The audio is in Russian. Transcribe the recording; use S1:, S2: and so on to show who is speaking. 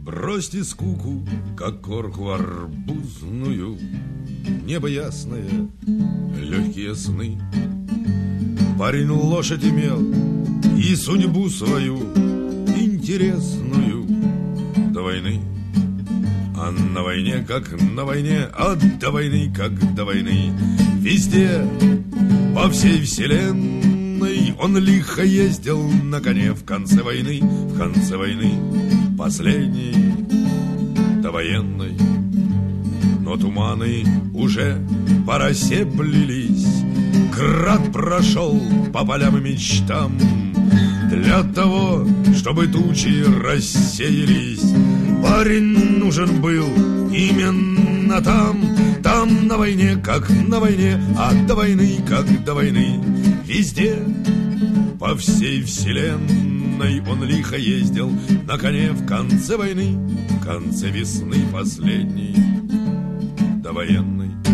S1: Бросьте скуку, как корку арбузную, небо ясное, легкие сны. Парень лошадь имел и судьбу свою интересную до войны. А на войне, как на войне, а до войны, как до войны, везде, по всей вселенной он лихо ездил на коне в конце войны, последней, довоенной. Но туманы уже по росе плелись, град прошел по полям и мечтам. Для того, чтобы тучи рассеялись, парень нужен был именно там. Там на войне, как на войне, а до войны, как до войны, везде, по всей вселенной он лихо ездил на коне в конце войны, в конце весны последней, довоенной.